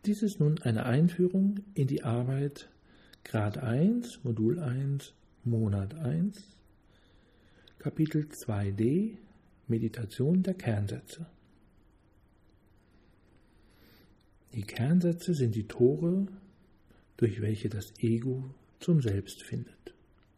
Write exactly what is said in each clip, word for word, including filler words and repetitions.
Dies ist nun eine Einführung in die Arbeit Grad eins, Modul eins, Monat eins, Kapitel zwei d, Meditation der Kernsätze. Die Kernsätze sind die Tore, durch welche das Ego zum Selbst findet.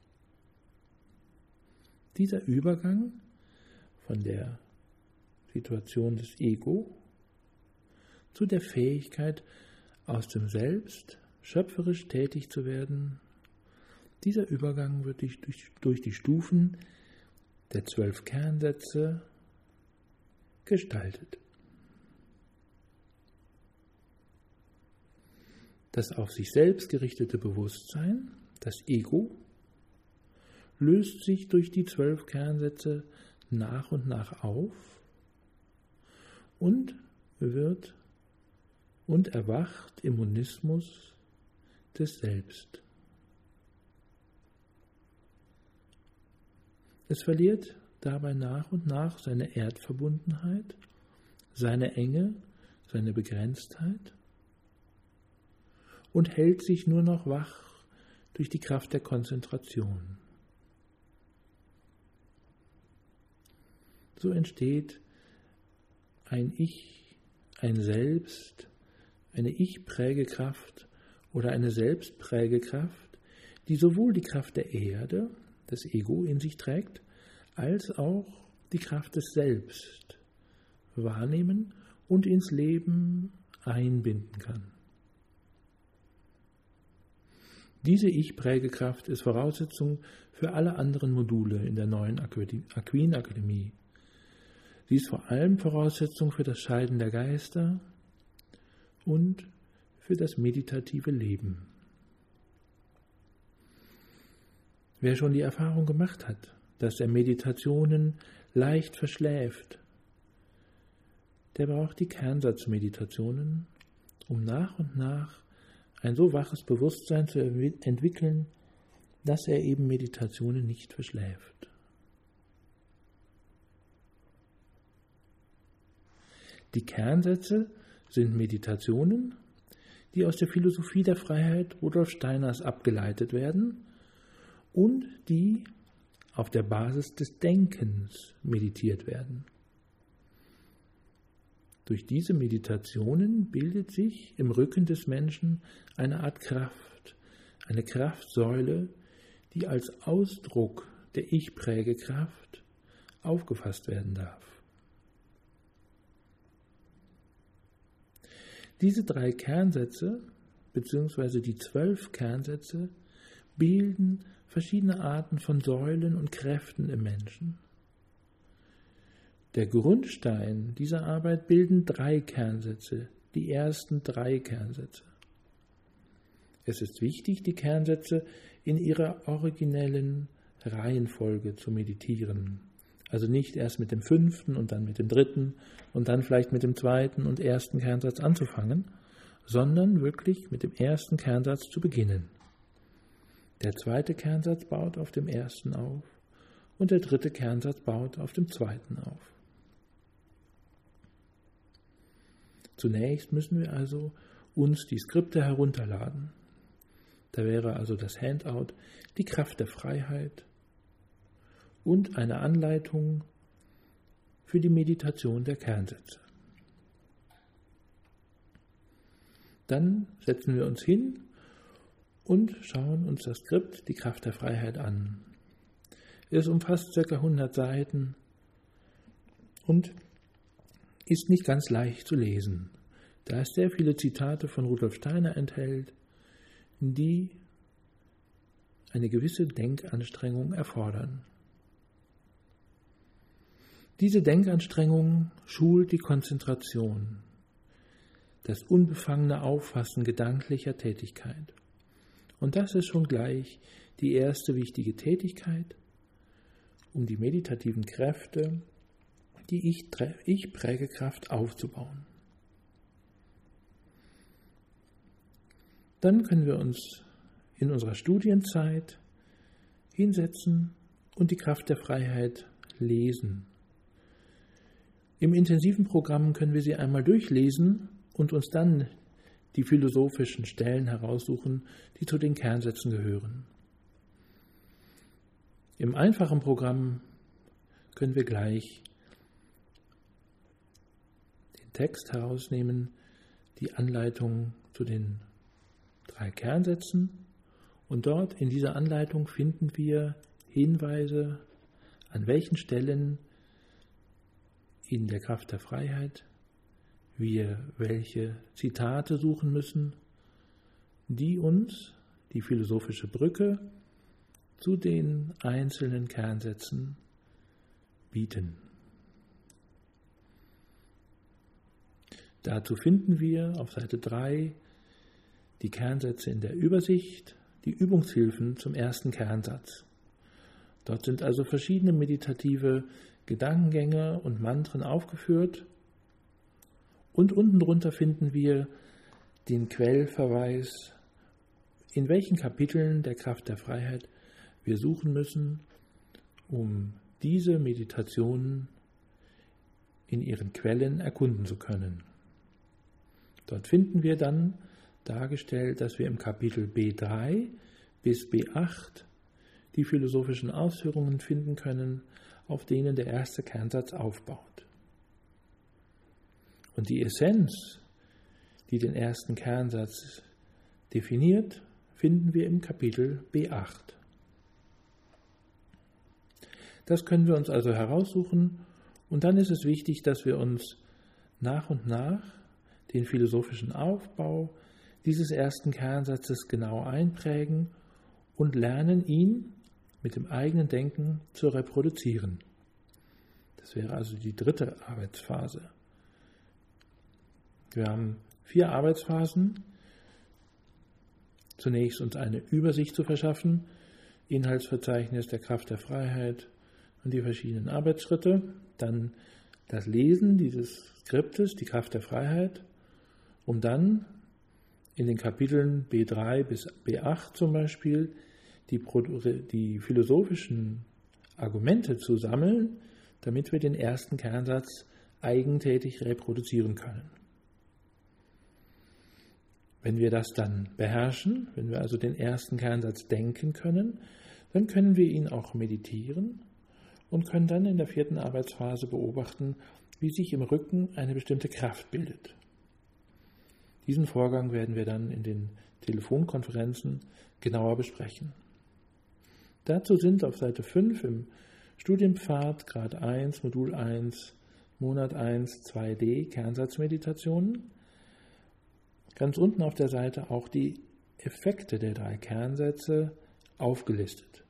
Dieser Übergang von der Situation des Ego zu der Fähigkeit, aus dem Selbst schöpferisch tätig zu werden, dieser Übergang wird durch, durch, durch die Stufen der zwölf Kernsätze gestaltet. Das auf sich selbst gerichtete Bewusstsein, das Ego, löst sich durch die zwölf Kernsätze nach und nach auf und wird und erwacht im Monismus des Selbst. Es verliert dabei nach und nach seine Erdverbundenheit, seine Enge, seine Begrenztheit und hält sich nur noch wach durch die Kraft der Konzentration. So entsteht ein Ich, ein Selbst, eine Ich-Prägekraft oder eine Selbstprägekraft, die sowohl die Kraft der Erde, das Ego, in sich trägt, als auch die Kraft des Selbst wahrnehmen und ins Leben einbinden kann. Diese Ich-Prägekraft ist Voraussetzung für alle anderen Module in der neuen Aquiin-Akademie. Sie ist vor allem Voraussetzung für das Scheiden der Geister und für das meditative Leben. Wer schon die Erfahrung gemacht hat, dass er Meditationen leicht verschläft, der braucht die Kernsatzmeditationen, um nach und nach ein so waches Bewusstsein zu entwickeln, dass er eben Meditationen nicht verschläft. Die Kernsätze sind Meditationen, die aus der Philosophie der Freiheit Rudolf Steiners abgeleitet werden und die auf der Basis des Denkens meditiert werden. Durch diese Meditationen bildet sich im Rücken des Menschen eine Art Kraft, eine Kraftsäule, die als Ausdruck der Ich-Prägekraft aufgefasst werden darf. Diese drei Kernsätze, beziehungsweise die zwölf Kernsätze, bilden verschiedene Arten von Säulen und Kräften im Menschen. Der Grundstein dieser Arbeit bilden drei Kernsätze, die ersten drei Kernsätze. Es ist wichtig, die Kernsätze in ihrer originellen Reihenfolge zu meditieren. Also nicht erst mit dem fünften und dann mit dem dritten und dann vielleicht mit dem zweiten und ersten Kernsatz anzufangen, sondern wirklich mit dem ersten Kernsatz zu beginnen. Der zweite Kernsatz baut auf dem ersten auf und der dritte Kernsatz baut auf dem zweiten auf. Zunächst müssen wir also uns die Skripte herunterladen. Da wäre also das Handout die Kraft der Freiheit und eine Anleitung für die Meditation der Kernsätze. Dann setzen wir uns hin und schauen uns das Skript, die Kraft der Freiheit, an. Es umfasst ca. hundert Seiten und ist nicht ganz leicht zu lesen, da es sehr viele Zitate von Rudolf Steiner enthält, die eine gewisse Denkanstrengung erfordern. Diese Denkanstrengung schult die Konzentration, das unbefangene Auffassen gedanklicher Tätigkeit. Und das ist schon gleich die erste wichtige Tätigkeit, um die meditativen Kräfte, die Ich-Prägekraft aufzubauen. Dann können wir uns in unserer Studienzeit hinsetzen und die Kraft der Freiheit lesen. Im intensiven Programm können wir sie einmal durchlesen und uns dann die philosophischen Stellen heraussuchen, die zu den Kernsätzen gehören. Im einfachen Programm können wir gleich den Text herausnehmen, die Anleitung zu den drei Kernsätzen, und dort in dieser Anleitung finden wir Hinweise, an welchen Stellen in der Kraft der Freiheit wir welche Zitate suchen müssen, die uns die philosophische Brücke zu den einzelnen Kernsätzen bieten. Dazu finden wir auf Seite drei die Kernsätze in der Übersicht, die Übungshilfen zum ersten Kernsatz. Dort sind also verschiedene meditative Gedankengänge und Mantren aufgeführt, und unten drunter finden wir den Quellverweis, in welchen Kapiteln der Kraft der Freiheit wir suchen müssen, um diese Meditationen in ihren Quellen erkunden zu können. Dort finden wir dann dargestellt, dass wir im Kapitel B drei bis B acht die philosophischen Ausführungen finden können, auf denen der erste Kernsatz aufbaut. Und die Essenz, die den ersten Kernsatz definiert, finden wir im Kapitel B acht. Das können wir uns also heraussuchen, und dann ist es wichtig, dass wir uns nach und nach den philosophischen Aufbau dieses ersten Kernsatzes genau einprägen und lernen, ihn mit dem eigenen Denken zu reproduzieren. Das wäre also die dritte Arbeitsphase. Wir haben vier Arbeitsphasen. Zunächst uns eine Übersicht zu verschaffen, Inhaltsverzeichnis der Kraft der Freiheit und die verschiedenen Arbeitsschritte. Dann das Lesen dieses Skriptes, die Kraft der Freiheit, um dann in den Kapiteln B drei bis B acht zum Beispiel die, die philosophischen Argumente zu sammeln, damit wir den ersten Kernsatz eigentätig reproduzieren können. Wenn wir das dann beherrschen, wenn wir also den ersten Kernsatz denken können, dann können wir ihn auch meditieren und können dann in der vierten Arbeitsphase beobachten, wie sich im Rücken eine bestimmte Kraft bildet. Diesen Vorgang werden wir dann in den Telefonkonferenzen genauer besprechen. Dazu sind auf Seite fünf im Studienpfad Grad eins, Modul eins, Monat eins, zwei D Kernsatzmeditationen ganz unten auf der Seite auch die Effekte der drei Kernsätze aufgelistet.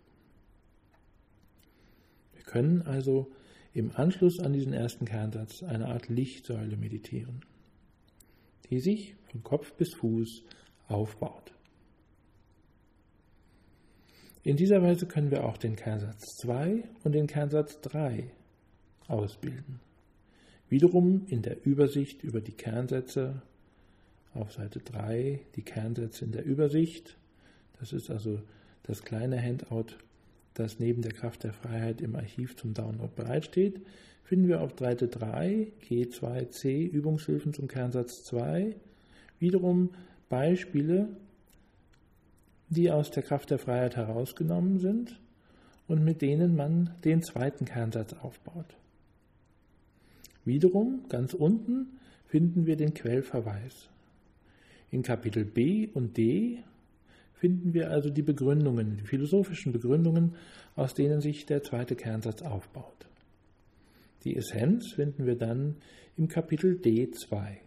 Wir können also im Anschluss an diesen ersten Kernsatz eine Art Lichtsäule meditieren, die sich von Kopf bis Fuß aufbaut. In dieser Weise können wir auch den Kernsatz zwei und den Kernsatz drei ausbilden. Wiederum in der Übersicht über die Kernsätze auf Seite drei, die Kernsätze in der Übersicht. Das ist also das kleine Handout, das neben der Kraft der Freiheit im Archiv zum Download bereitsteht. Finden wir auf Seite drei, G zwei C, Übungshilfen zum Kernsatz zwei, wiederum Beispiele, die aus der Kraft der Freiheit herausgenommen sind und mit denen man den zweiten Kernsatz aufbaut. Wiederum, ganz unten, finden wir den Quellverweis. In Kapitel B und D finden wir also die Begründungen, die philosophischen Begründungen, aus denen sich der zweite Kernsatz aufbaut. Die Essenz finden wir dann im Kapitel D zwei.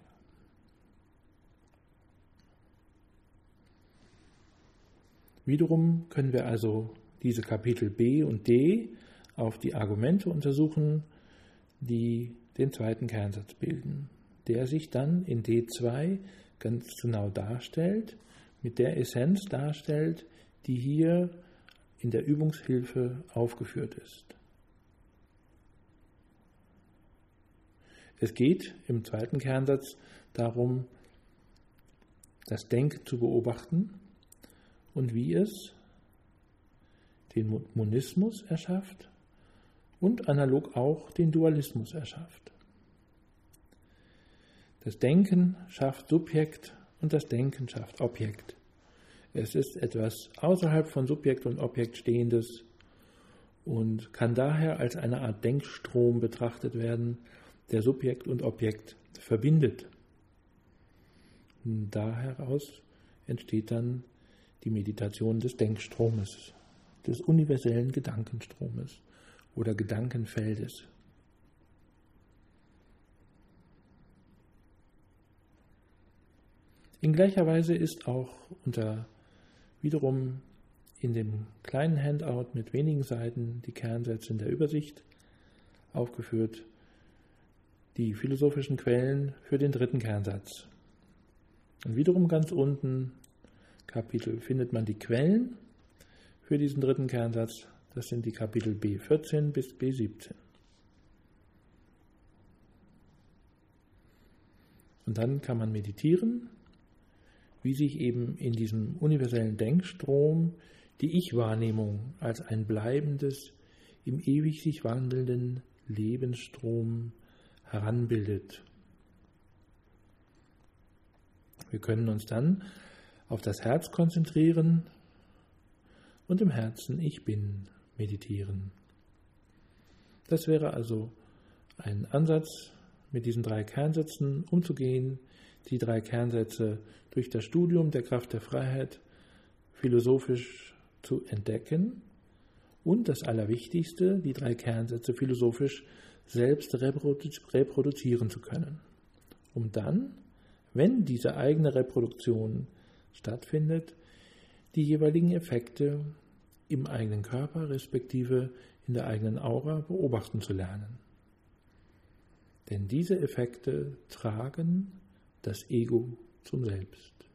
Wiederum können wir also diese Kapitel B und D auf die Argumente untersuchen, die den zweiten Kernsatz bilden, der sich dann in D zwei ganz genau darstellt, mit der Essenz darstellt, die hier in der Übungshilfe aufgeführt ist. Es geht im zweiten Kernsatz darum, das Denken zu beobachten und wie es den Monismus erschafft und analog auch den Dualismus erschafft. Das Denken schafft Subjekt und das Denken schafft Objekt. Es ist etwas außerhalb von Subjekt und Objekt Stehendes und kann daher als eine Art Denkstrom betrachtet werden, der Subjekt und Objekt verbindet. Und da heraus entsteht dann die Meditation des Denkstromes, des universellen Gedankenstromes oder Gedankenfeldes. In gleicher Weise ist auch unter wiederum in dem kleinen Handout mit wenigen Seiten die Kernsätze in der Übersicht aufgeführt, die philosophischen Quellen für den dritten Kernsatz. Und wiederum ganz unten Kapitel findet man die Quellen für diesen dritten Kernsatz. Das sind die Kapitel B vierzehn bis B siebzehn. Und dann kann man meditieren, wie sich eben in diesem universellen Denkstrom die Ich-Wahrnehmung als ein bleibendes, im ewig sich wandelnden Lebensstrom heranbildet. Wir können uns dann auf das Herz konzentrieren und im Herzen Ich Bin meditieren. Das wäre also ein Ansatz, mit diesen drei Kernsätzen umzugehen, die drei Kernsätze durch das Studium der Kraft der Freiheit philosophisch zu entdecken und das Allerwichtigste, die drei Kernsätze philosophisch selbst reproduzieren zu können, um dann, wenn diese eigene Reproduktion stattfindet, die jeweiligen Effekte im eigenen Körper respektive in der eigenen Aura beobachten zu lernen. Denn diese Effekte tragen das Ego zum Selbst.